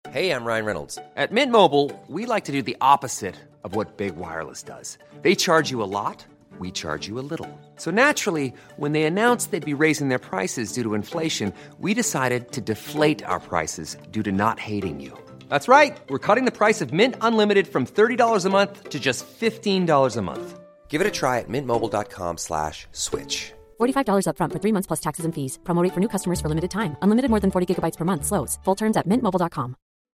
Hey, I'm Ryan Reynolds. At Mint Mobile, we like to do the opposite of what Big Wireless does. They charge you a lot, we charge you a little. So naturally, when they announced they'd be raising their prices due to inflation, we decided to deflate our prices due to not hating you. That's right. We're cutting the price of Mint Unlimited from $30 a month to just $15 a month. Give it a try at mintmobile.com/switch. $45 up front for 3 months plus taxes and fees. Promo rate for new customers for limited time. Unlimited more than 40 gigabytes per month. Slows full terms at mintmobile.com.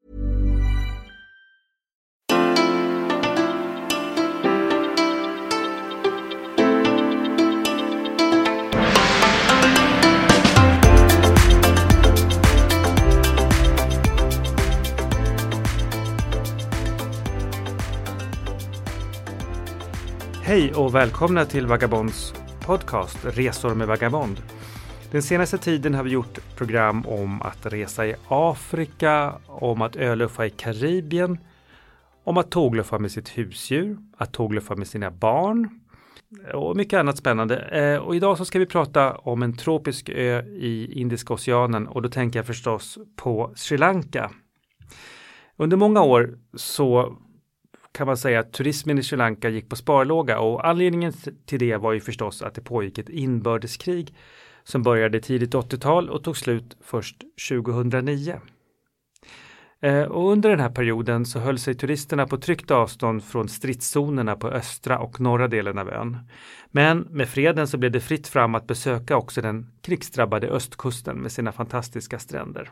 Hej och välkomna till Vagabonds podcast Resor med Vagabond. Den senaste tiden har vi gjort program om att resa i Afrika, om att öluffa i Karibien, om att tågluffa med sitt husdjur, att tågluffa med sina barn och mycket annat spännande. Och idag så ska vi prata om en tropisk ö i Indiska oceanen, och då tänker jag förstås på Sri Lanka. Under många år så kan man säga att turismen i Sri Lanka gick på sparlåga, och anledningen till det var ju förstås att det pågick ett inbördeskrig som började tidigt 80-tal och tog slut först 2009. Och under den här perioden så höll sig turisterna på tryggt avstånd från stridszonerna på östra och norra delen av ön. Men med freden så blev det fritt fram att besöka också den krigsdrabbade östkusten med sina fantastiska stränder.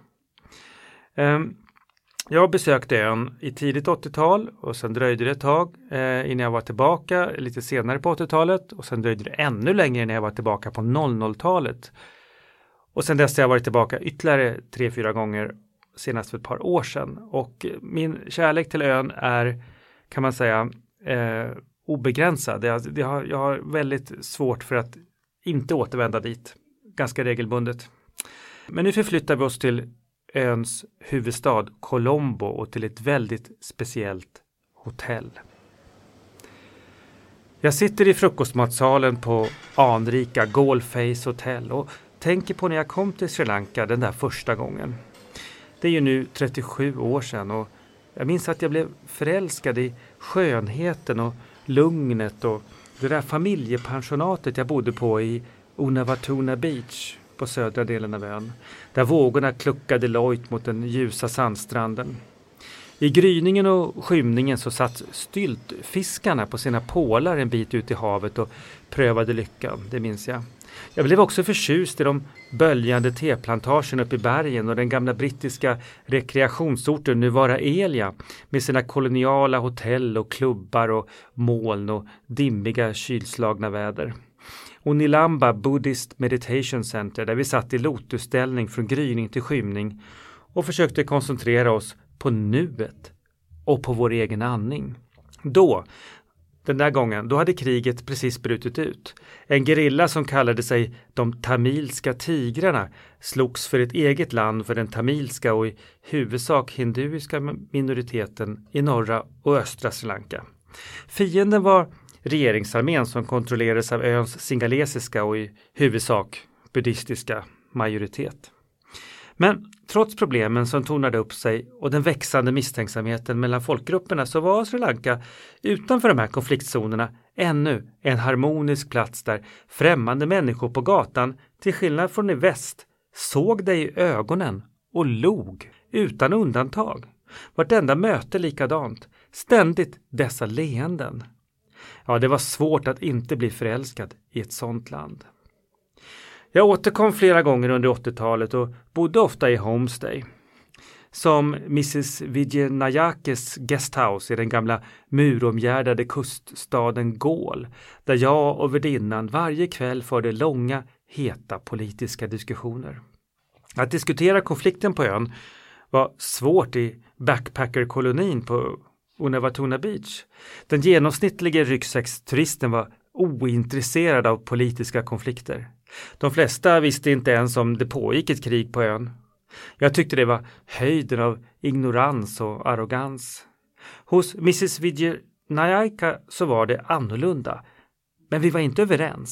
Jag besökte ön i tidigt 80-tal och sen dröjde det ett tag innan jag var tillbaka lite senare på 80-talet, och sen dröjde det ännu längre innan jag var tillbaka på 00-talet. Och sen dess har jag varit tillbaka ytterligare 3-4 gånger senast för ett par år sedan. Och min kärlek till ön är, kan man säga, obegränsad. Jag har väldigt svårt för att inte återvända dit ganska regelbundet. Men nu förflyttar vi oss till öns huvudstad Colombo och till ett väldigt speciellt hotell. Jag sitter i frukostmatsalen på anrika Goldface Hotel och tänker på när jag kom till Sri Lanka den där första gången. Det är ju nu 37 år sedan, och jag minns att jag blev förälskad i skönheten och lugnet och det där familjepensionatet jag bodde på i Unawatuna Beach på södra delen av ön, där vågorna kluckade lojt mot den ljusa sandstranden. I gryningen och skymningen så satt styltfiskarna på sina pålar en bit ut i havet och prövade lyckan, det minns jag. Jag blev också förtjust i de böljande teplantagen uppe i bergen och den gamla brittiska rekreationsorten Nuwara Eliya med sina koloniala hotell och klubbar och moln och dimmiga kylslagna väder. Och Nilamba Buddhist Meditation Center, där vi satt i lotusställning från gryning till skymning och försökte koncentrera oss på nuet och på vår egen andning. Den där gången, då hade kriget precis brutit ut. En gerilla som kallade sig de tamilska tigrarna slogs för ett eget land för den tamilska och i huvudsak hinduiska minoriteten i norra och östra Sri Lanka. Fienden var regeringsarmén som kontrollerades av öns singalesiska och i huvudsak buddhistiska majoritet. Men trots problemen som tornade upp sig och den växande misstänksamheten mellan folkgrupperna så var Sri Lanka utanför de här konfliktzonerna ännu en harmonisk plats där främmande människor på gatan, till skillnad från i väst, såg dig i ögonen och log utan undantag. Vartenda möte likadant, ständigt dessa leenden. Ja, det var svårt att inte bli förälskad i ett sånt land. Jag återkom flera gånger under 80-talet och bodde ofta i homestay. Som Mrs. Vijayanakes guesthouse i den gamla muromgärdade kuststaden Gaul, där jag och värdinnan varje kväll förde långa, heta politiska diskussioner. Att diskutera konflikten på ön var svårt i backpackerkolonin på Unawatuna Beach. Den genomsnittliga ryggsäcksturisten var ointresserad av politiska konflikter. De flesta visste inte ens om det pågick ett krig på ön. Jag tyckte det var höjden av ignorans och arrogans. Hos Mrs. Vijayanaka så var det annorlunda. Men vi var inte överens.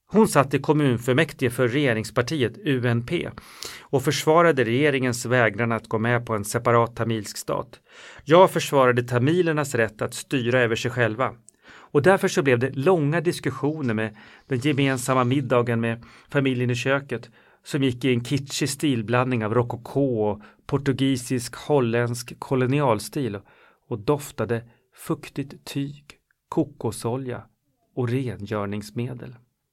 Hon satt i kommunfullmäktige för regeringspartiet UNP och försvarade regeringens vägran att gå med på en separat tamilsk stat. Jag försvarade tamilernas rätt att styra över sig själva. Och därför så blev det långa diskussioner med den gemensamma middagen med familjen i köket som gick i en kitschig stilblandning av rokoko och portugisisk holländsk kolonialstil och doftade fuktigt tyg, kokosolja och rengöringsmedel.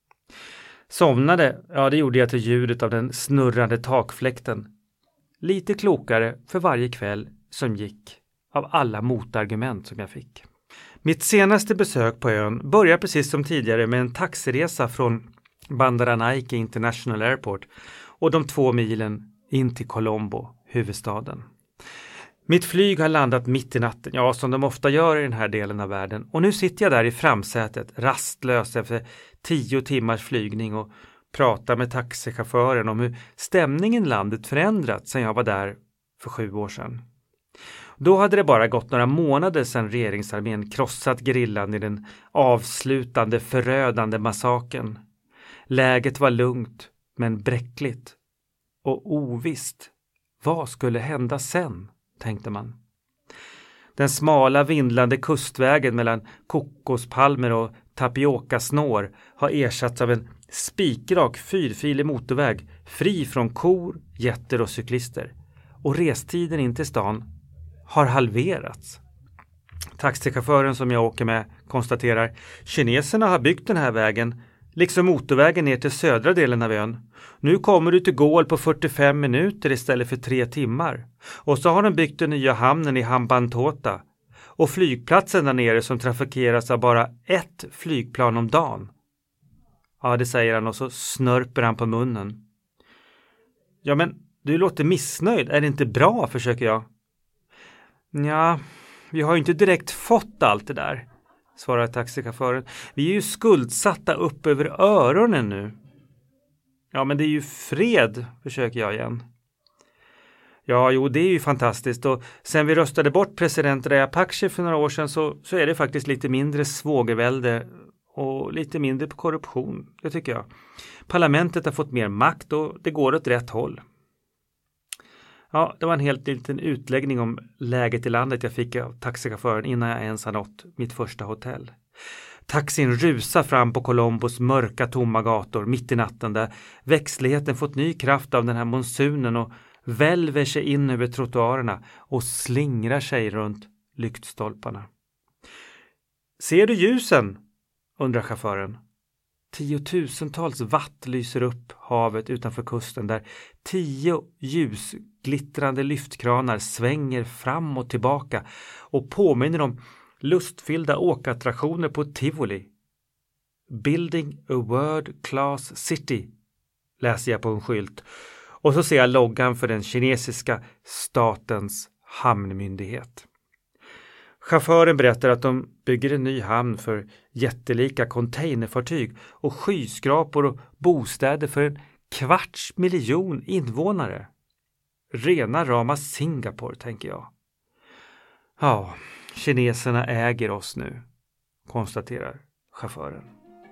Somnade, ja det gjorde jag till ljudet av den snurrande takfläkten. Lite klokare för varje kväll som gick av alla motargument som jag fick. Mitt senaste besök på ön börjar precis som tidigare med en taxiresa från Bandaranaike International Airport och de 2 milen in till Colombo, huvudstaden. Mitt flyg har landat mitt i natten, ja som de ofta gör i den här delen av världen. Och nu sitter jag där i framsätet, rastlös efter 10 timmars flygning och pratar med taxichauffören om hur stämningen i landet förändrats sedan jag var där för 7 år sedan. Då hade det bara gått några månader sedan regeringsarmén krossat gerillan i den avslutande förödande massakern. Läget var lugnt men bräckligt och ovisst. Vad skulle hända sen, tänkte man. Den smala vindlande kustvägen mellan kokospalmer och tapiokasnår har ersatts av en spikrak 4-filig motorväg fri från kor, jätter och cyklister. Och restiden in till stan har halverats. Taxichauffören som jag åker med konstaterar: kineserna har byggt den här vägen, liksom motorvägen ner till södra delen av ön. Nu kommer du till Gål på 45 minuter istället för 3 timmar. Och så har de byggt den nya hamnen i Hambantota. Och flygplatsen där nere som trafikeras av bara 1 flygplan om dagen. Ja, det säger han och så snörper han på munnen. Ja, men du låter missnöjd. Är det inte bra, försöker jag. Ja, vi har ju inte direkt fått allt det där, svarar taxichauffören. Vi är ju skuldsatta upp över öronen nu. Ja, men det är ju fred, försöker jag igen. Ja, jo, det är ju fantastiskt. Och sen vi röstade bort president Rajapakse för några år sedan så är det faktiskt lite mindre svågervälde och lite mindre på korruption, det tycker jag. Parlamentet har fått mer makt och det går åt rätt håll. Ja, det var en helt liten utläggning om läget i landet jag fick av taxichauffören innan jag ens har nått mitt första hotell. Taxin rusar fram på Colombos mörka tomma gator mitt i natten där växtligheten fått ny kraft av den här monsunen och välver sig in över trottoarerna och slingrar sig runt lyktstolparna. Ser du ljusen? Undrar chauffören. 10-tusentals watt lyser upp havet utanför kusten där 10 ljusglittrande lyftkranar svänger fram och tillbaka och påminner om lustfyllda åkattraktioner på Tivoli. Building a world class city, läser jag på en skylt. Och så ser jag loggan för den kinesiska statens hamnmyndighet. Chauffören berättar att de bygger en ny hamn för jättelika containerfartyg och skyskrapor och bostäder för 250 000 invånare. Rena rama Singapore, tänker jag. Ja, kineserna äger oss nu, konstaterar chauffören.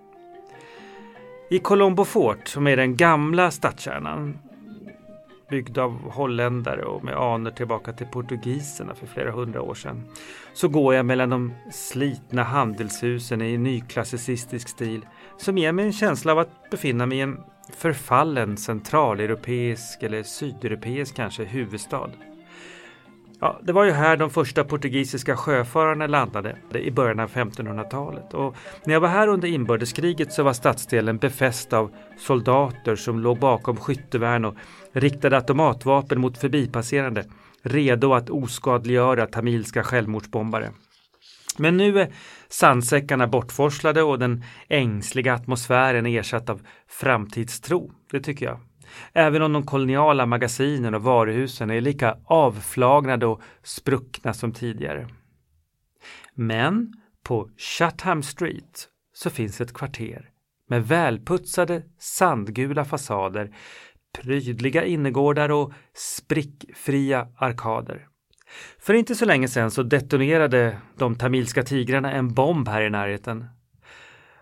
I Colombo Fort, som är den gamla stadskärnan, byggd av holländare och med anor tillbaka till portugiserna för flera 100 år sedan, så går jag mellan de slitna handelshusen i nyklassicistisk stil som ger mig en känsla av att befinna mig i en förfallen centraleuropeisk eller sydeuropeisk kanske huvudstad. Ja, det var ju här de första portugisiska sjöfararna landade i början av 1500-talet. Och när jag var här under inbördeskriget så var stadsdelen befäst av soldater som låg bakom skyttevärn och riktade automatvapen mot förbipasserande, redo att oskadliggöra tamilska självmordsbombare. Men nu är sandsäckarna bortforslade och den ängsliga atmosfären ersatt av framtidstro, det tycker jag. Även om de koloniala magasinen och varuhusen är lika avflagnade och spruckna som tidigare. Men på Chatham Street så finns ett kvarter med välputsade sandgula fasader, prydliga innergårdar och sprickfria arkader. För inte så länge sedan så detonerade de tamilska tigrarna en bomb här i närheten.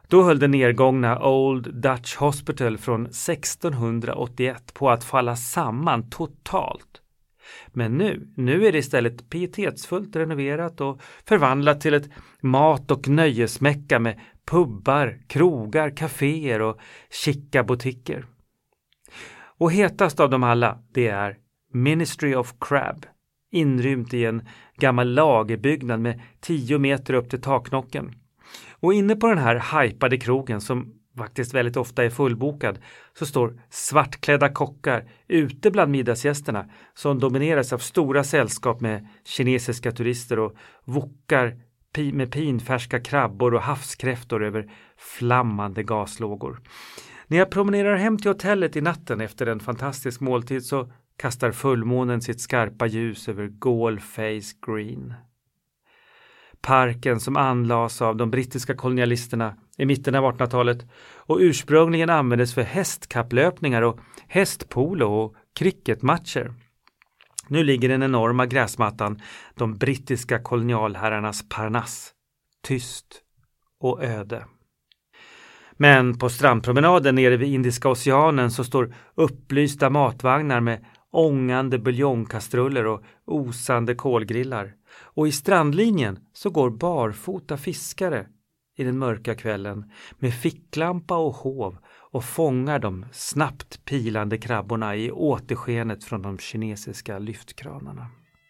Då höll det nedgångna Old Dutch Hospital från 1681 på att falla samman totalt. Men nu är det istället pietetsfullt renoverat och förvandlat till ett mat- och nöjesmäcka med pubbar, krogar, kaféer och chica butiker. Och hetast av dem alla, det är Ministry of Crab, inrymt i en gammal lagerbyggnad med 10 meter upp till taknocken. Och inne på den här hypade krogen, som faktiskt väldigt ofta är fullbokad, så står svartklädda kockar ute bland middagsgästerna som domineras av stora sällskap med kinesiska turister och wokar med pinfärska krabbor och havskräftor över flammande gaslågor. När jag promenerar hem till hotellet i natten efter en fantastisk måltid så kastar fullmånen sitt skarpa ljus över Gauleface Green. Parken som anlades av de brittiska kolonialisterna i mitten av 1800-talet och ursprungligen användes för hästkapplöpningar och hästpolo och cricketmatcher. Nu ligger den enorma gräsmattan, de brittiska kolonialherrarnas Parnass, tyst och öde. Men på strandpromenaden nere vid Indiska oceanen så står upplysta matvagnar med ångande buljongkastruller och osande kolgrillar. Och i strandlinjen så går barfota fiskare i den mörka kvällen med ficklampa och hov och fångar de snabbt pilande krabborna i återskenet från de kinesiska lyftkranarna.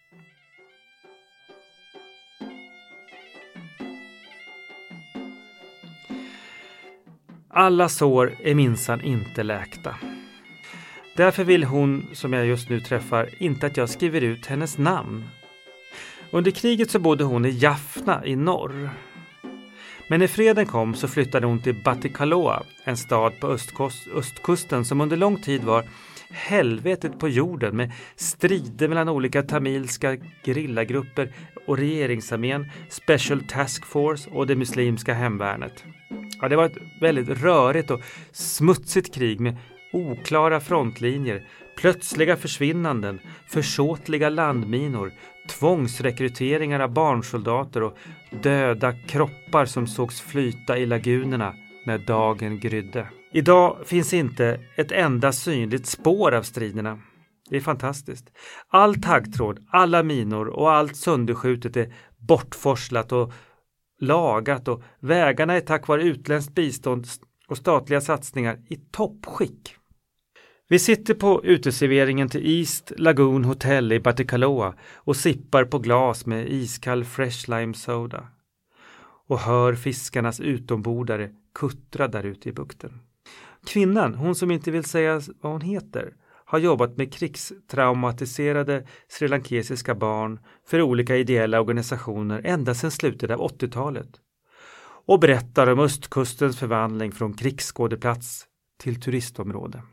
Alla sår är minsann inte läkta. Därför vill hon, som jag just nu träffar, inte att jag skriver ut hennes namn. Under kriget så bodde hon i Jaffna i norr. Men när freden kom så flyttade hon till Batticaloa, en stad på östkusten som under lång tid var helvetet på jorden med strider mellan olika tamilska gerillagrupper och regeringsarmén, Special Task Force och det muslimska hemvärnet. Ja, det var ett väldigt rörigt och smutsigt krig med oklara frontlinjer, plötsliga försvinnanden, försåtliga landminor, tvångsrekryteringar av barnsoldater och döda kroppar som sågs flyta i lagunerna när dagen grydde. Idag finns inte ett enda synligt spår av striderna. Det är fantastiskt. All taggtråd, alla minor och allt sönderskjutet är bortforslat och lagat och vägarna är tack vare utländskt bistånd och statliga satsningar i toppskick. Vi sitter på uteserveringen till East Lagoon Hotel i Batticaloa och sippar på glas med iskall fresh lime soda och hör fiskarnas utombordare kuttra där ute i bukten. Kvinnan, hon som inte vill säga vad hon heter, har jobbat med krigstraumatiserade srilankesiska barn för olika ideella organisationer ända sedan slutet av 80-talet och berättar om östkustens förvandling från krigsskådeplats till turistområde.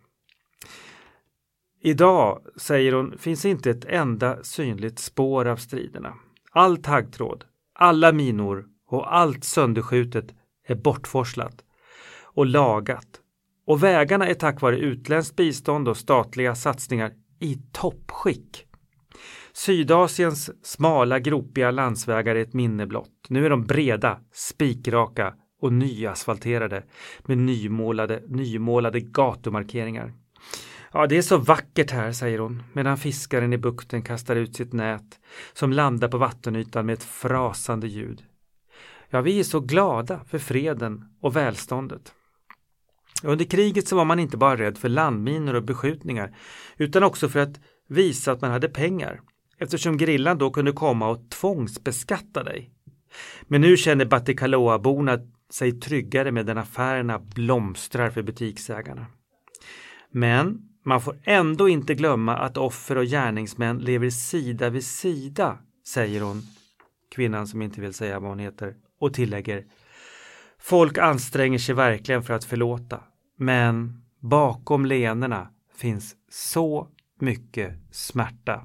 Idag, säger hon, finns inte ett enda synligt spår av striderna. All taggtråd, alla minor och allt sönderskjutet är bortforslat och lagat. Och vägarna är tack vare utländskt bistånd och statliga satsningar i toppskick. Sydasiens smala, gropiga landsvägar är ett minne blott. Nu är de breda, spikraka och nyasfalterade med nymålade gatumarkeringar. Ja, det är så vackert här, säger hon, medan fiskaren i bukten kastar ut sitt nät som landar på vattenytan med ett frasande ljud. Ja, vi är så glada för freden och välståndet. Under kriget så var man inte bara rädd för landminor och beskjutningar utan också för att visa att man hade pengar, eftersom gerillan då kunde komma och tvångsbeskatta dig. Men nu känner Batticaloa-borna sig tryggare med den affärerna blomstrar för butiksägarna. Men man får ändå inte glömma att offer och gärningsmän lever sida vid sida, säger hon, kvinnan som inte vill säga vad hon heter, och tillägger: folk anstränger sig verkligen för att förlåta, men bakom leendena finns så mycket smärta.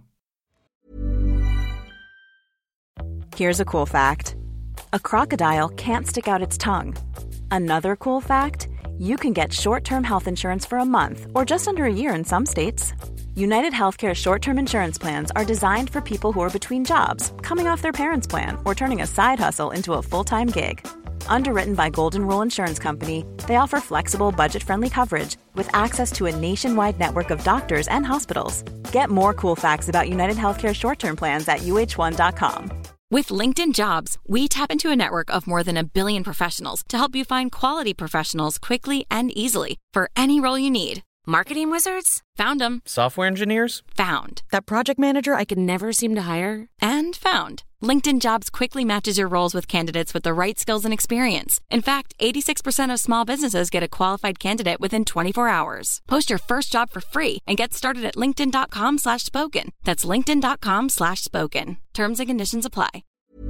Here's a cool fact. A crocodile can't stick out its tongue. Another cool fact, you can get short-term health insurance for a month or just under a year in some states. United Healthcare short-term insurance plans are designed for people who are between jobs, coming off their parents' plan, or turning a side hustle into a full-time gig. Underwritten by Golden Rule Insurance Company, they offer flexible, budget-friendly coverage with access to a nationwide network of doctors and hospitals. Get more cool facts about United Healthcare short-term plans at uh1.com. With LinkedIn Jobs, we tap into a network of more than 1 billion professionals to help you find quality professionals quickly and easily for any role you need. Marketing wizards? Found them. Software engineers? Found. That project manager I could never seem to hire? And found. LinkedIn Jobs quickly matches your roles with candidates with the right skills and experience. In fact, 86% of small businesses get a qualified candidate within 24 hours. Post your first job for free and get started at linkedin.com/spoken. That's linkedin.com/spoken. Terms and conditions apply.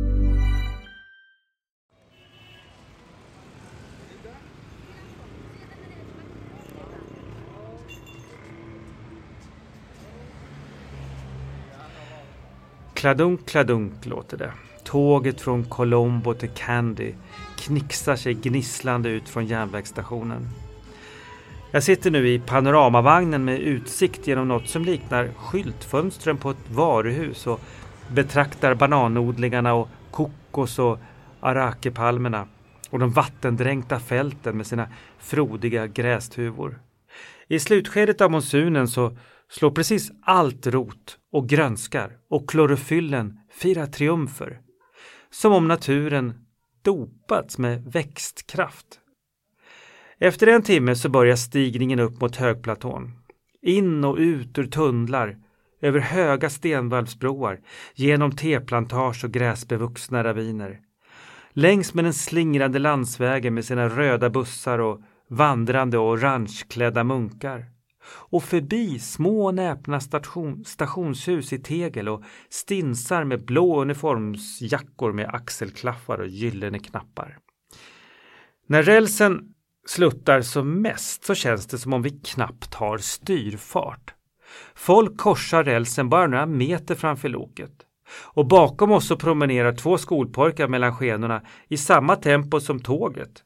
Kladunk, kladunk låter det. Tåget från Colombo till Kandy knixar sig gnisslande ut från järnvägsstationen. Jag sitter nu i panoramavagnen med utsikt genom något som liknar skyltfönstren på ett varuhus och betraktar bananodlingarna och kokos- och arakepalmerna och de vattendränkta fälten med sina frodiga grästuvor. I slutskedet av monsunen så slår precis allt rot och grönskar och klorofyllen firar triumfer. Som om naturen dopats med växtkraft. Efter en timme så börjar stigningen upp mot högplatån. In och ut ur tunnlar, över höga stenvalvsbroar, genom teplantage och gräsbevuxna raviner. Längs med den slingrande landsvägen med sina röda bussar och vandrande och orangeklädda munkar. Och förbi små näpna stationshus i tegel och stinsar med blå uniformsjackor med axelklaffar och gyllene knappar. När rälsen sluttar som mest så känns det som om vi knappt har styrfart. Folk korsar rälsen bara några meter framför loket. Och bakom oss så promenerar 2 skolpojkar mellan skenorna i samma tempo som tåget.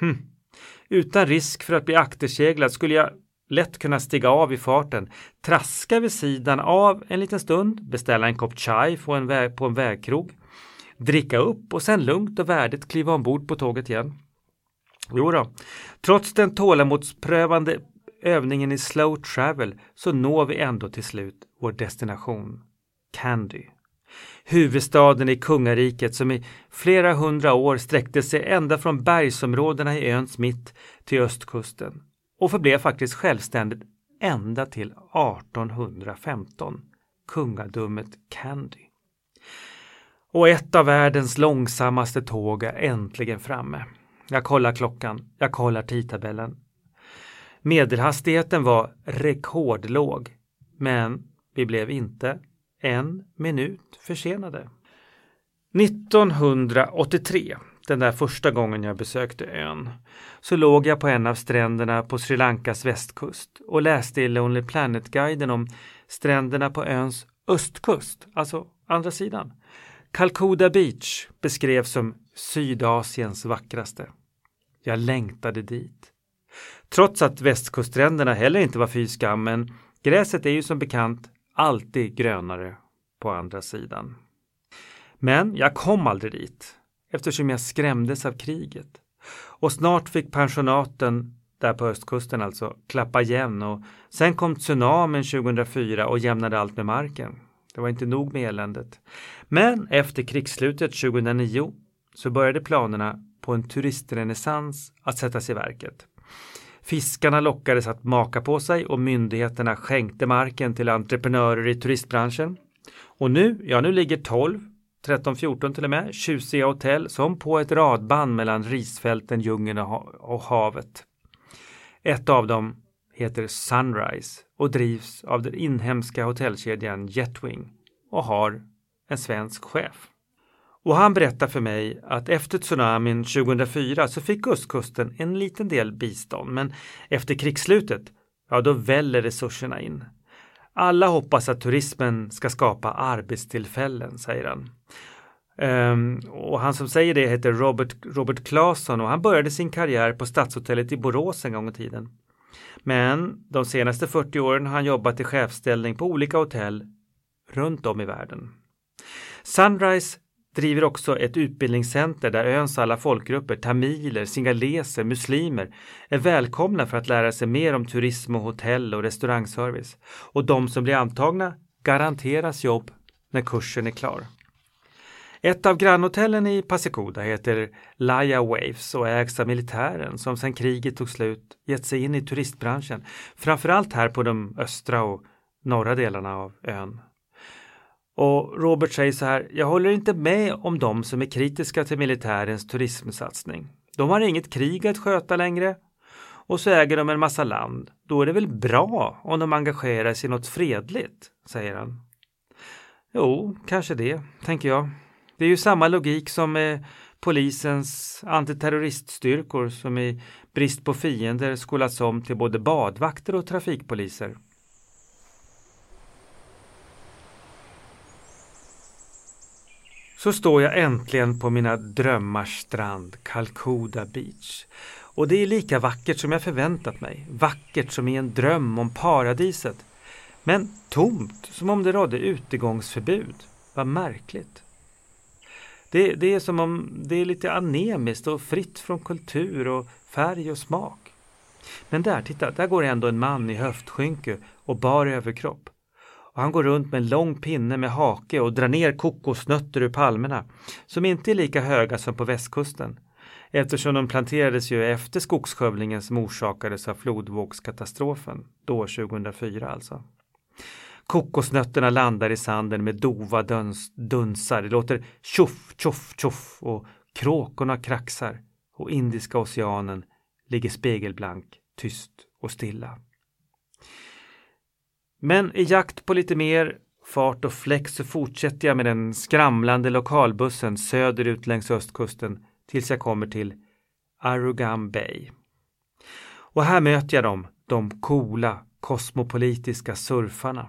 Utan risk för att bli akterseglad skulle jag lätt kunna stiga av i farten, traska vid sidan av en liten stund, beställa en kopp chai på en vägkrog, dricka upp och sen lugnt och värdigt kliva ombord på tåget igen. Jo då, trots den tålamodsprövande övningen i slow travel så når vi ändå till slut vår destination, Kandy. Huvudstaden i kungariket som i flera hundra år sträckte sig ända från bergsområdena i öns mitt till östkusten. Och förblev faktiskt självständigt ända till 1815, kungadömet Kandy. Och ett av världens långsammaste tåg är äntligen framme. Jag kollar klockan, jag kollar tidtabellen. Medelhastigheten var rekordlåg, men vi blev inte 1 minut försenade. 1983, den där första gången jag besökte ön, så låg jag på en av stränderna på Sri Lankas västkust och läste i Lonely Planet-guiden om stränderna på öns östkust, alltså andra sidan. Calcutta Beach beskrevs som Sydasiens vackraste. Jag längtade dit. Trots att västkuststränderna heller inte var fy skam, men gräset är ju som bekant alltid grönare på andra sidan. Men jag kom aldrig dit, eftersom jag skrämdes av kriget. Och snart fick pensionaten, där på östkusten alltså, klappa igen och sen kom tsunamin 2004 och jämnade allt med marken. Det var inte nog med eländet. Men efter krigsslutet 2009 så började planerna på en turistrenässans att sättas i verket. Fiskarna lockades att maka på sig och myndigheterna skänkte marken till entreprenörer i turistbranschen. Och nu ligger 13-14 till och med, tjusiga hotell som på ett radband mellan risfälten, djungeln och havet. Ett av dem heter Sunrise och drivs av den inhemska hotellkedjan Jetwing och har en svensk chef. Och han berättar för mig att efter tsunamin 2004 så fick östkusten en liten del bistånd, men efter krigsslutet, ja då väller resurserna in. Alla hoppas att turismen ska skapa arbetstillfällen, säger han. Och han som säger det heter Robert Claesson och han började sin karriär på Stadshotellet i Borås en gång i tiden. Men de senaste 40 åren har han jobbat i chefsställning på olika hotell runt om i världen. Sunrise driver också ett utbildningscenter där öns alla folkgrupper, tamiler, singaleser, muslimer är välkomna för att lära sig mer om turism och hotell- och restaurangservice. Och de som blir antagna garanteras jobb när kursen är klar. Ett av grannhotellen i Pacicuda heter Laia Waves och ägs av militären som sedan kriget tog slut gett sig in i turistbranschen. Framförallt här på de östra och norra delarna av ön. Och Robert säger så här: jag håller inte med om de som är kritiska till militärens turismsatsning. De har inget krig att sköta längre och så äger de en massa land. Då är det väl bra om de engagerar sig i något fredligt, säger han. Jo, kanske det, tänker jag. Det är ju samma logik som med polisens antiterroriststyrkor som i brist på fiender skolats om till både badvakter och trafikpoliser. Så står jag äntligen på mina drömmars strand, Calcutta Beach. Och det är lika vackert som jag förväntat mig. Vackert som i en dröm om paradiset. Men tomt, som om det rådde utegångsförbud. Vad märkligt. Det är som om det är lite anemiskt och fritt från kultur och färg och smak. Men titta, där går ändå en man i höftskynke och bar överkropp. Och han går runt med en lång pinne med hake och drar ner kokosnötter ur palmerna, som inte är lika höga som på västkusten, eftersom de planterades ju efter skogsskövlingen som orsakades av flodvågskatastrofen, då 2004 alltså. Kokosnötterna landar i sanden med dova dunsar, det låter tjoff, tjoff, tjoff och kråkorna kraxar och Indiska oceanen ligger spegelblank, tyst och stilla. Men i jakt på lite mer fart och fläkt så fortsätter jag med den skramlande lokalbussen söderut längs östkusten tills jag kommer till Arugam Bay. Och här möter jag de coola, kosmopolitiska surfarna.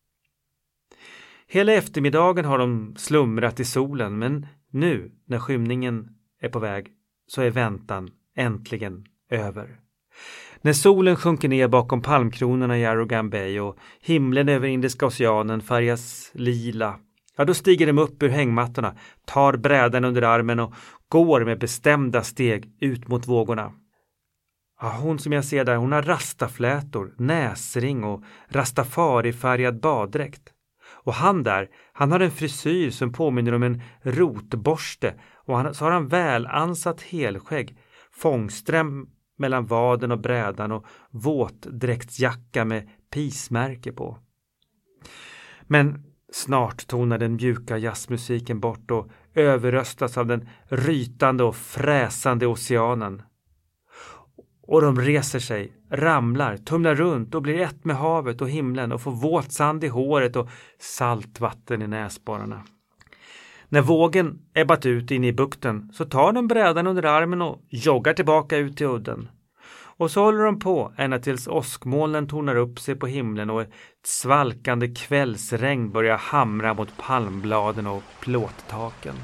Hela eftermiddagen har de slumrat i solen, men nu när skymningen är på väg så är väntan äntligen över. När solen sjunker ner bakom palmkronorna i Arugam Bay och himlen över Indiska oceanen färgas lila, då stiger de upp ur hängmattorna, tar brädan under armen och går med bestämda steg ut mot vågorna. Ja, hon som jag ser där, hon har rastaflätor, näsring och rastafari-färgad baddräkt. Och han har en frisyr som påminner om en rotborste och så har han väl ansatt helskägg, fångström mellan vaden och brädan och våtdräktsjacka med pismärke på. Men snart tonar den mjuka jazzmusiken bort och överröstas av den rytande och fräsande oceanen. Och de reser sig, ramlar, tumlar runt och blir ett med havet och himlen och får våt sand i håret och saltvatten i näsborrarna. När vågen ebbat ut in i bukten så tar de brädan under armen och joggar tillbaka ut till udden. Och så håller de på ända tills åskmolnen tornar upp sig på himlen och ett svalkande kvällsregn börjar hamra mot palmbladen och plåttaken.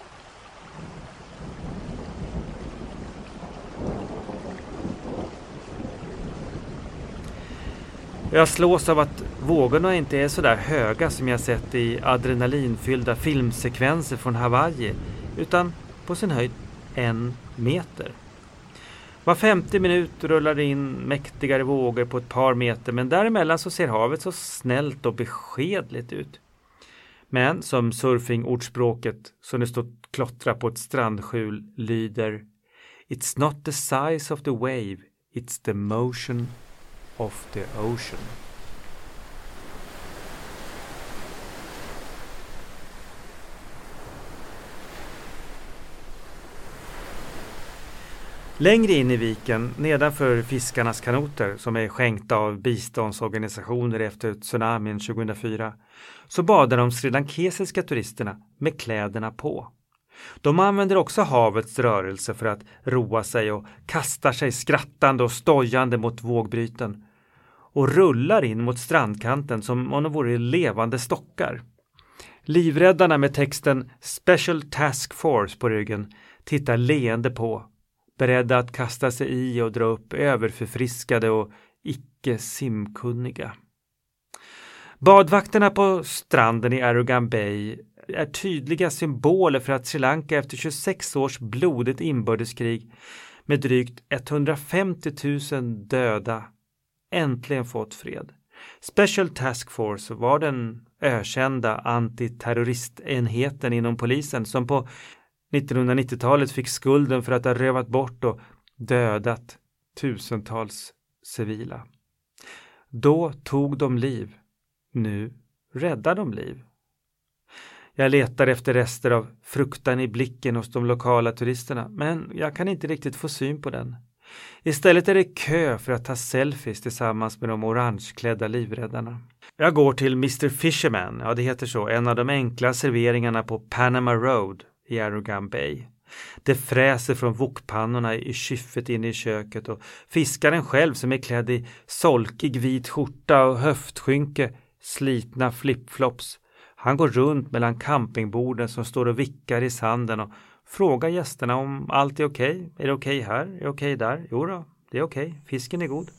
Jag slås av att vågorna inte är så där höga som jag sett i adrenalinfyllda filmsekvenser från Hawaii, utan på sin höjd 1 meter. Var 50 minut rullar det in mäktigare vågor på ett par meter, men däremellan så ser havet så snällt och beskedligt ut. Men som surfingordspråket som det står klottra på ett strandskjul lyder: It's not the size of the wave, it's the motion of the ocean. Längre in i viken, nedanför fiskarnas kanoter som är skänkta av biståndsorganisationer efter tsunamin 2004, så badar de srilankesiska turisterna med kläderna på. De använder också havets rörelse för att roa sig och kastar sig skrattande och stojande mot vågbryten och rullar in mot strandkanten som om de vore levande stockar. Livräddarna med texten Special Task Force på ryggen tittar leende på, beredda att kasta sig i och dra upp överförfriskade och icke simkunniga. Badvakterna på stranden i Arugam Bay är tydliga symboler för att Sri Lanka efter 26 års blodigt inbördeskrig med drygt 150 000 döda äntligen fått fred. Special Task Force var den ökända antiterroristenheten inom polisen som på 1990-talet fick skulden för att ha rövat bort och dödat tusentals civila. Då tog de liv. Nu räddar de liv. Jag letar efter rester av fruktan i blicken hos de lokala turisterna, men jag kan inte riktigt få syn på den. Istället är det kö för att ta selfies tillsammans med de orangeklädda livräddarna. Jag går till Mr. Fisherman, ja det heter så, en av de enkla serveringarna på Panama Road i Arugam Bay. Det fräser från wokpannorna i kyffet inne i köket och fiskaren själv som är klädd i solkig vit skjorta och höftskynke, slitna flipflops. Han går runt mellan campingborden som står och vickar i sanden och frågar gästerna om allt är okej. Är det okej här? Är det okej där? Jo då, det är okej. Fisken är god.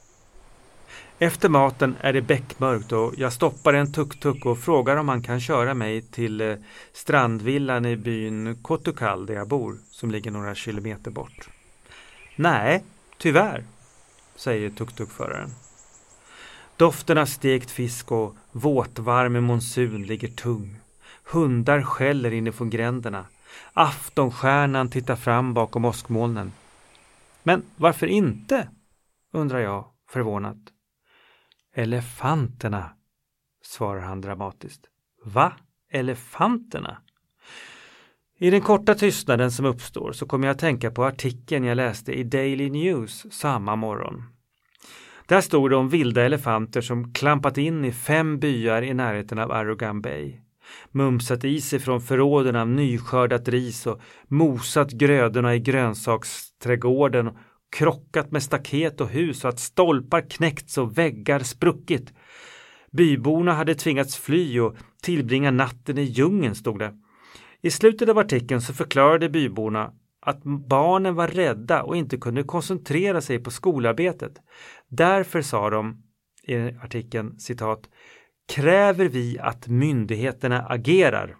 Efter maten är det bäckmörkt och jag stoppar en tuk-tuk och frågar om han kan köra mig till strandvillan i byn Kotukal där jag bor, som ligger några kilometer bort. Nej, tyvärr, säger tuk-tuk-föraren. Doften av stekt fisk och våtvarm monsun ligger tung. Hundar skäller inifrån gränderna. Aftonstjärnan tittar fram bakom åskmolnen. Men varför inte? Undrar jag förvånat. Elefanterna, svarar han dramatiskt. Va? Elefanterna? I den korta tystnaden som uppstår så kommer jag att tänka på artikeln jag läste i Daily News samma morgon. Där stod det om vilda elefanter som klampat in i 5 byar i närheten av Arugam Bay. Mumsat i sig från förråden av nyskördat ris och mosat grödorna i grönsaksträdgården och krockat med staket och hus så att stolpar knäckts och väggar spruckit. Byborna hade tvingats fly och tillbringa natten i djungeln, stod det. I slutet av artikeln så förklarade byborna att barnen var rädda och inte kunde koncentrera sig på skolarbetet. Därför sa de i artikeln, citat, kräver vi att myndigheterna agerar.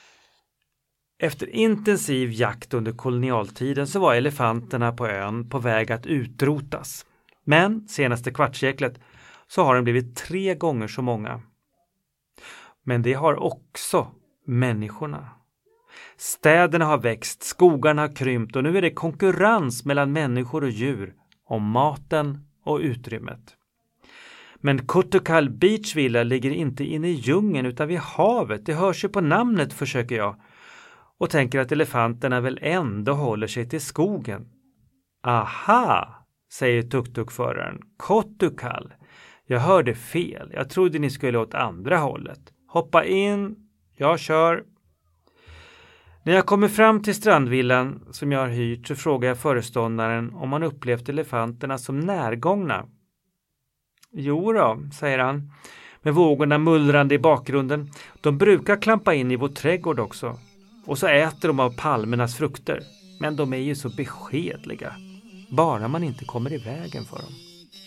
Efter intensiv jakt under kolonialtiden så var elefanterna på ön på väg att utrotas. Men senaste kvartsseklet så har de blivit 3 gånger så många. Men det har också människorna. Städerna har växt, skogarna har krympt och nu är det konkurrens mellan människor och djur om maten och utrymmet. Men Kotukal Beach Villa ligger inte inne i djungeln utan vid havet. Det hörs ju på namnet, försöker jag. Och tänker att elefanterna väl ändå håller sig till skogen. Aha, säger tuk-tuk-föraren. Kotukal. Jag hörde fel. Jag trodde ni skulle åt andra hållet. Hoppa in. Jag kör. När jag kommer fram till strandvillan som jag har hyrt så frågar jag föreståndaren om han upplevt elefanterna som närgångna. Jo då, säger han, med vågorna mullrande i bakgrunden. De brukar klampa in i vår trädgård också. Och så äter de av palmernas frukter. Men de är ju så beskedliga. Bara man inte kommer i vägen för dem.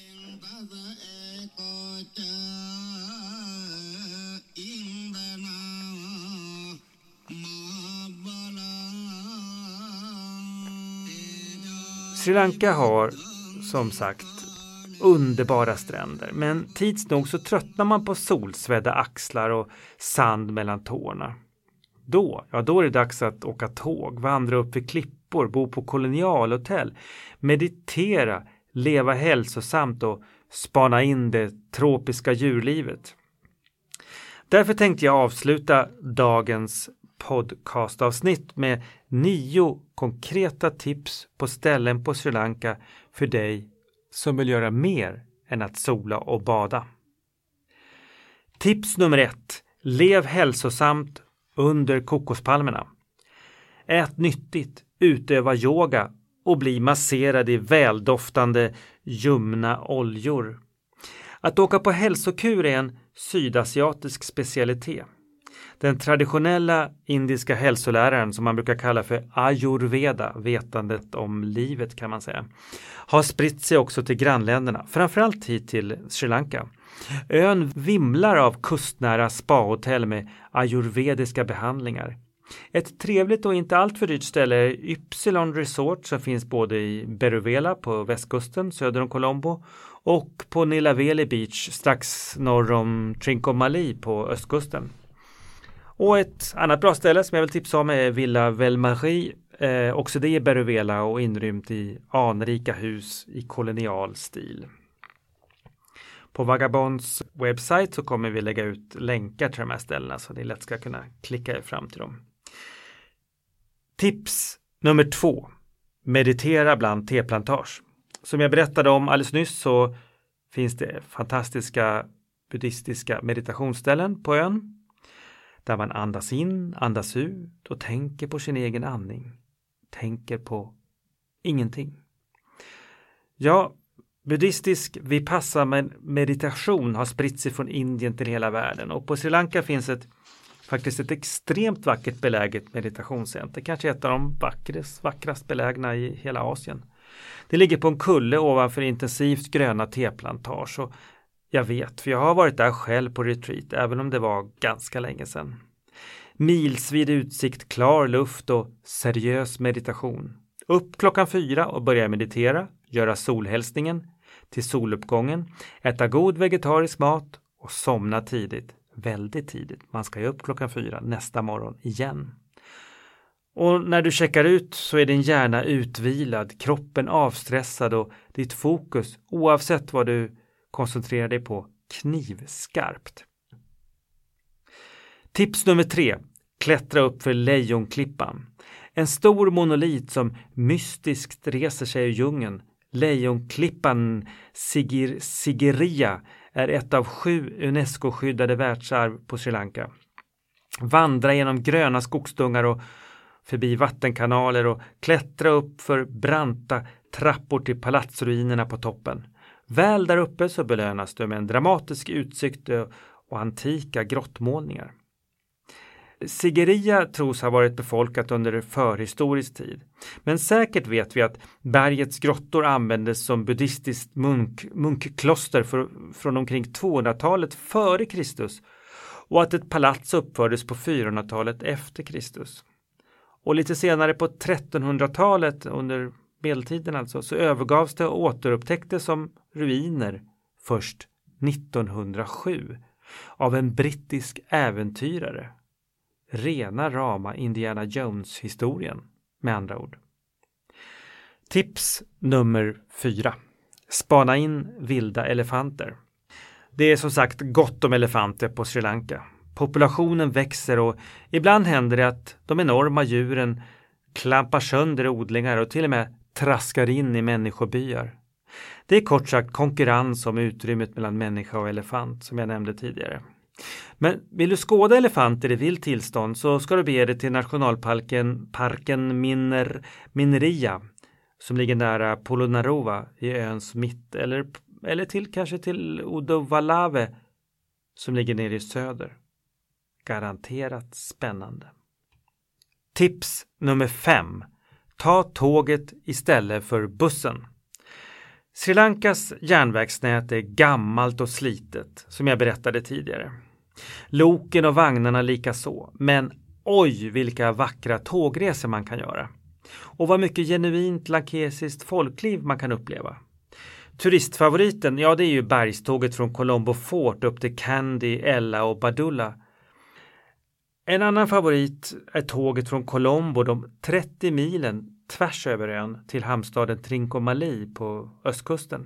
Sri Lanka har, som sagt, underbara stränder. Men tids nog så tröttnar man på solsvedda axlar och sand mellan tårna. Då är det dags att åka tåg, vandra upp vid klippor, bo på kolonialhotell, meditera, leva hälsosamt och spana in det tropiska djurlivet. Därför tänkte jag avsluta dagens podcastavsnitt med 9 konkreta tips på ställen på Sri Lanka för dig som vill göra mer än att sola och bada. Tips nummer 1. Lev hälsosamt under kokospalmerna. Ät nyttigt, utöva yoga och bli masserad i väldoftande ljumna oljor. Att åka på hälsokur är en sydasiatisk specialitet. Den traditionella indiska hälsoläraren, som man brukar kalla för ayurveda, vetandet om livet kan man säga, har spritt sig också till grannländerna, framförallt hit till Sri Lanka. Ön vimlar av kustnära spahotell med ayurvediska behandlingar. Ett trevligt och inte alltför dyrt ställe är Ypsilon Resort som finns både i Beruvela på västkusten söder om Colombo och på Nilaveli Beach strax norr om Trincomalee på östkusten. Och ett annat bra ställe som jag vill tipsa om är Villa Velmarie, också det i Beruvela och inrymt i anrika hus i kolonial stil. På Vagabonds webbsite så kommer vi lägga ut länkar till de här ställena så ni lätt ska kunna klicka er fram till dem. Tips nummer 2. Meditera bland teplantage. Som jag berättade om alldeles nyss så finns det fantastiska buddhistiska meditationsställen på ön. Där man andas in, andas ut och tänker på sin egen andning. Tänker på ingenting. Ja, buddhistisk vipassana meditation har spritt sig från Indien till hela världen. Och på Sri Lanka finns faktiskt ett extremt vackert beläget meditationscenter. Kanske ett av de vackrast belägna i hela Asien. Det ligger på en kulle ovanför intensivt gröna teplantage. Och jag vet, för jag har varit där själv på retreat, även om det var ganska länge sedan. Milsvid utsikt, klar luft och seriös meditation. Upp klockan 4 och börja meditera, göra solhälsningen till soluppgången, äta god vegetarisk mat och somna tidigt, väldigt tidigt. Man ska ju upp klockan 4 nästa morgon igen. Och när du checkar ut så är din hjärna utvilad, kroppen avstressad och ditt fokus, oavsett vad du koncentrerar dig på, knivskarpt. Tips nummer 3. Klättra upp för Lejonklippan. En stor monolit som mystiskt reser sig ur djungeln. Lejonklippan Sigiriya är ett av 7 UNESCO-skyddade världsarv på Sri Lanka. Vandra genom gröna skogsdungar och förbi vattenkanaler och klättra upp för branta trappor till palatsruinerna på toppen. Väl där uppe så belönas du med en dramatisk utsikt och antika grottmålningar. Sigiriya tros ha varit befolkat under förhistorisk tid. Men säkert vet vi att bergets grottor användes som buddhistiskt munkkloster från omkring 200-talet före Kristus och att ett palats uppfördes på 400-talet efter Kristus. Och lite senare på 1300-talet under medeltiden alltså så övergavs det och återupptäcktes som ruiner först 1907 av en brittisk äventyrare. Rena rama Indiana Jones-historien med andra ord. Tips nummer 4. Spana in vilda elefanter. Det är som sagt gott om elefanter på Sri Lanka. Populationen växer och ibland händer det att de enorma djuren klampar sönder odlingar och till och med traskar in i människobyar. Det är kort sagt konkurrens om utrymmet mellan människa och elefant som jag nämnde tidigare. Men vill du skåda elefanter i vilt tillstånd så ska du bege dig till nationalparken Mineriya som ligger nära Polonnaruwa i öns mitt eller kanske till Uddevallave som ligger nere i söder. Garanterat spännande. Tips nummer 5. Ta tåget istället för bussen. Sri Lankas järnvägsnät är gammalt och slitet, som jag berättade tidigare. Loken och vagnarna lika så, men oj vilka vackra tågresor man kan göra. Och vad mycket genuint lankesiskt folkliv man kan uppleva. Turistfavoriten, ja det är ju bergståget från Colombo Fort upp till Kandy, Ella och Badulla. En annan favorit är tåget från Colombo de 30 milen tvärs över ön till hamnstaden Trincomalee på östkusten.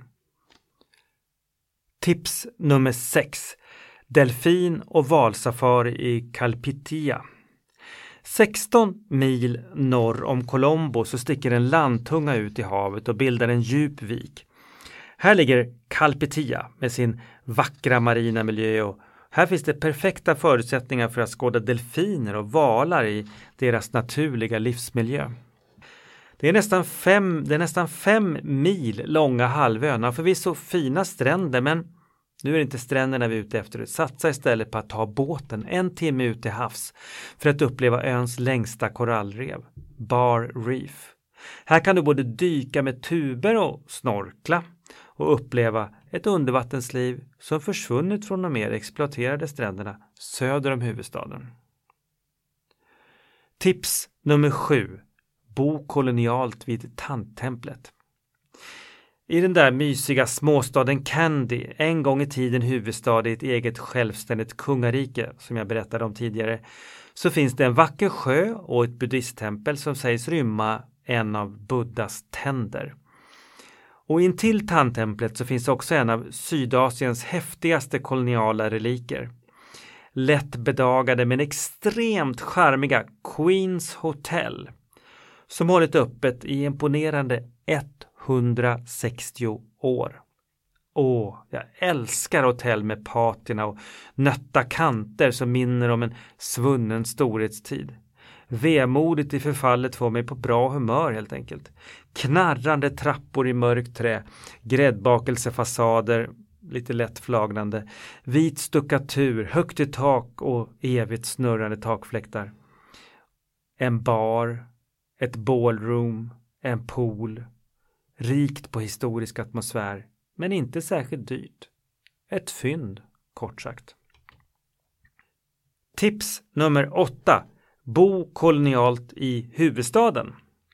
Tips nummer 6. Delfin- och valsafari i Kalpitiya. 16 mil norr om Colombo så sticker en landtunga ut i havet och bildar en djup vik. Här ligger Kalpitiya med sin vackra marina miljö och här finns det perfekta förutsättningar för att skåda delfiner och valar i deras naturliga livsmiljö. Det är nästan 5 mil långa halvön och förvisso fina stränder, men nu är det inte stränderna vi är ute efter. Satsa istället på att ta båten 1 timme ut till havs för att uppleva öns längsta korallrev, Bar Reef. Här kan du både dyka med tuber och snorkla. och uppleva ett undervattensliv som försvunnit från de mer exploaterade stränderna söder om huvudstaden. Tips nummer 7. Bo kolonialt vid Tandtemplet. I den där mysiga småstaden Kandy, en gång i tiden huvudstad i ett eget självständigt kungarike som jag berättade om tidigare, så finns det en vacker sjö och ett buddhisttempel som sägs rymma en av Buddhas tänder. Och intill Tandtemplet så finns också en av Sydasiens häftigaste koloniala reliker. Lätt bedagade men extremt charmiga Queens Hotel, som hållit öppet i imponerande 160 år. Jag älskar hotell med patina och nötta kanter som minner om en svunnen storhetstid. Vemodigt i förfallet får mig på bra humör helt enkelt. Knarrande trappor i mörkt trä, gräddbakelsefasader, lite lätt flagnande, vit stuckatur, högt i tak och evigt snurrande takfläktar. En bar, ett ballroom, en pool, rikt på historisk atmosfär, men inte särskilt dyrt. Ett fynd, kort sagt. Tips nummer 8. Bo kolonialt i huvudstaden.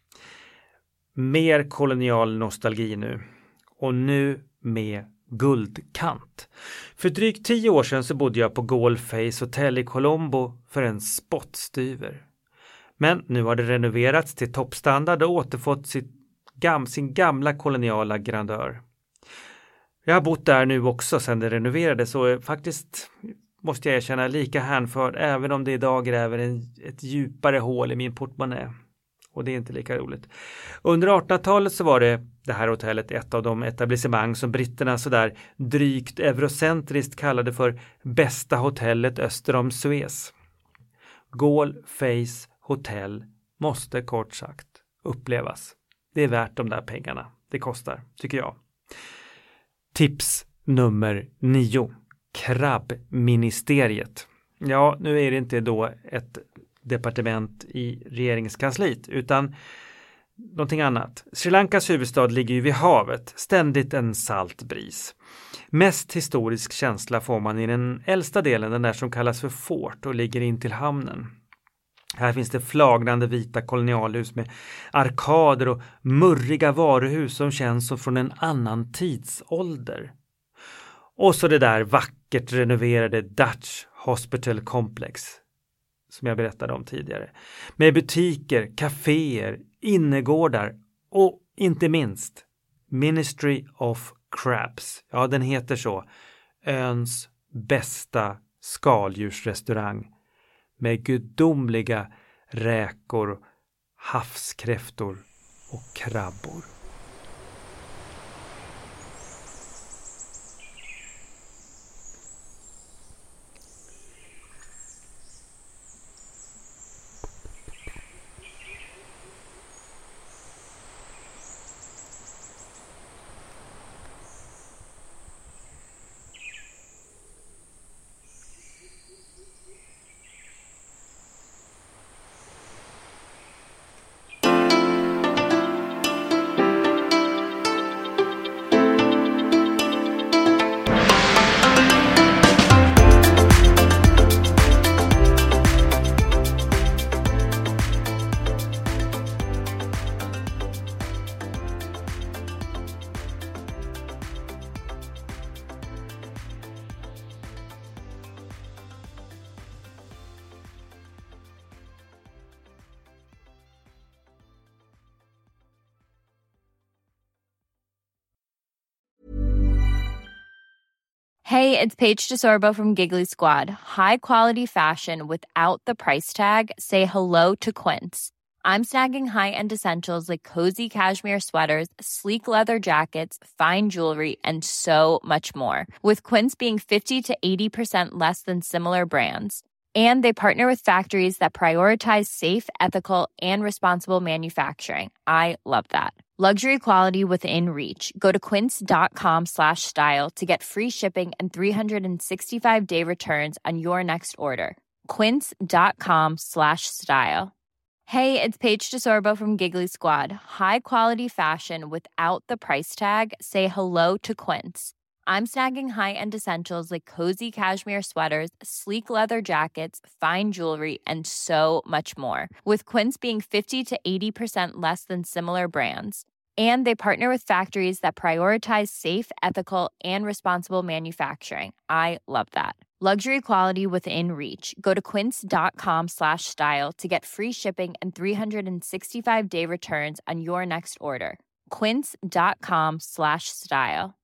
Mer kolonial nostalgi nu. Och nu med guldkant. För drygt 10 år sedan så bodde jag på Goldface Hotel i Colombo för en spottstyver. Men nu har det renoverats till toppstandard och återfått sin gamla koloniala grandör. Jag har bott där nu också sedan det renoverades och faktiskt måste jag erkänna lika hänförd även om det idag gräver ett djupare hål i min portmonnä. Och det är inte lika roligt. Under 1800-talet så var det här hotellet ett av de etablissemang som britterna sådär drygt eurocentriskt kallade för bästa hotellet öster om Suez. Goldface Hotel måste kort sagt upplevas. Det är värt de där pengarna. Det kostar, tycker jag. Tips nummer 9. Krabbministeriet. Ja, nu är det inte då ett departement i regeringskansliet utan någonting annat. Sri Lankas huvudstad ligger ju vid havet, ständigt en salt bris. Mest historisk känsla får man i den äldsta delen, den där som kallas för fort och ligger in till hamnen. Här finns det flagnande vita kolonialhus med arkader och murriga varuhus som känns som från en annan tidsålder. Och så det där vackert renoverade Dutch Hospital Complex som jag berättade om tidigare. Med butiker, kaféer, innergårdar och inte minst Ministry of Crabs. Ja, den heter så. Öns bästa skaldjursrestaurang med gudomliga räkor, havskräftor och krabbor. Hey, it's Paige DeSorbo from Giggly Squad. High quality fashion without the price tag. Say hello to Quince. I'm snagging high-end essentials like cozy cashmere sweaters, sleek leather jackets, fine jewelry, and so much more. With Quince being 50 to 80% less than similar brands. And they partner with factories that prioritize safe, ethical, and responsible manufacturing. I love that. Luxury quality within reach. Go to quince.com/style to get free shipping and 365-day returns on your next order. Quince.com/style. Hey, it's Paige DeSorbo from Giggly Squad. High quality fashion without the price tag. Say hello to Quince. I'm snagging high-end essentials like cozy cashmere sweaters, sleek leather jackets, fine jewelry, and so much more. With Quince being 50 to 80% less than similar brands. And they partner with factories that prioritize safe, ethical, and responsible manufacturing. I love that. Luxury quality within reach. Go to quince.com/style to get free shipping and 365-day returns on your next order. Quince.com/style.